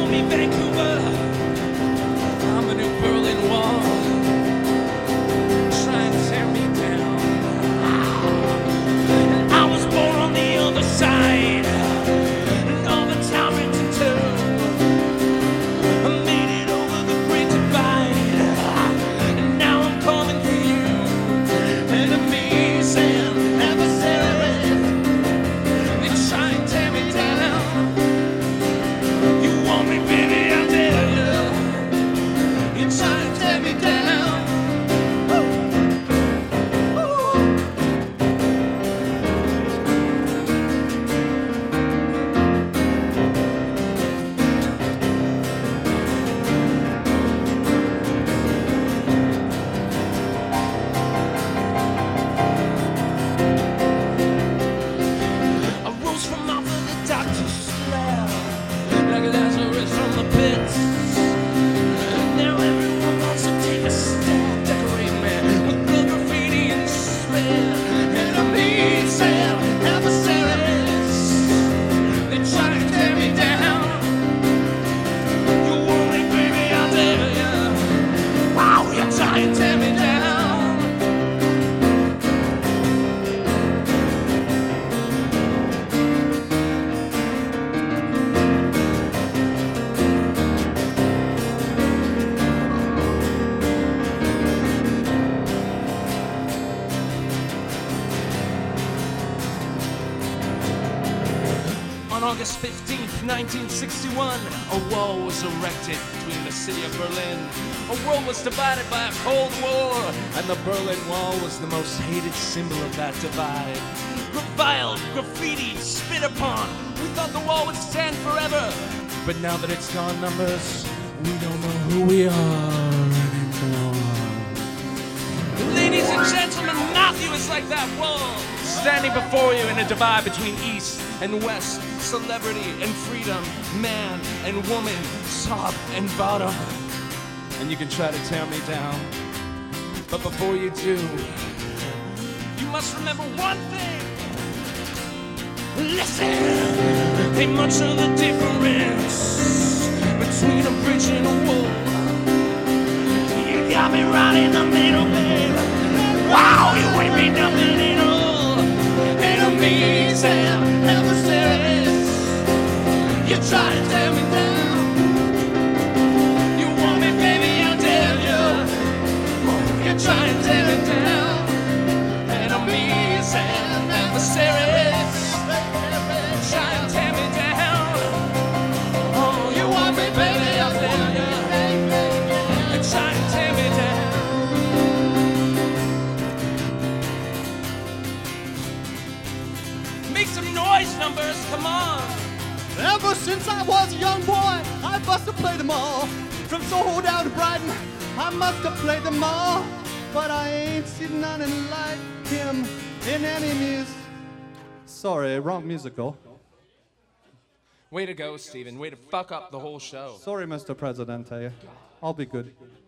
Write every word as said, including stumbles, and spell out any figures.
call me Vancouver. I'm the new Berlin Wall. Try and tear me down. And I was born on the other side. And all the tyrants in two. I made it over the great divide. And now I'm calling for you. Enemies and adversaries. They try and tear me down. You want me, baby, I dare you. You try and tear me down. I rose from out of the doctor's slab, like Lazarus from the pits. Now everyone wants to take a stab, decorate me with blood, graffiti, and despair. Enemies and adversaries, they try to tear me down. You want me, baby, I dare you. Wow, you try and tear me down. On August fifteenth, nineteen sixty-one, a wall was erected between the city of Berlin. A world was divided by a Cold War, and the Berlin Wall was the most hated symbol of that divide. Reviled, graffiti, spit upon, we thought the wall would stand forever. But now that it's gone, numbers, we don't know who we are anymore. Ladies and gentlemen, Matthew is like that wall, standing before you in a divide between East and West, celebrity and freedom, man and woman, top and bottom. And you can try to tear me down, but before you do, you must remember one thing. Listen, ain't much of the difference between a bridge and a wall. You got me right in the middle, babe. Wow, you ain't me nothing at all. Enemies and adversaries, you try to tear me down. You want me, baby, I dare you. You try to tear me down. Enemies and adversaries, try and tear me down. Oh, you want me, baby, I dare you. You try and tear me down. Make some noise, numbers, come on. Ever since I was a young boy, I must have played them all. From Soho down to Brighton, I must have played them all. But I ain't seen none like him in any music. Sorry, wrong musical. Way to go, Steven. Way to fuck up the whole show. Sorry, Mister Presidente. I'll be good.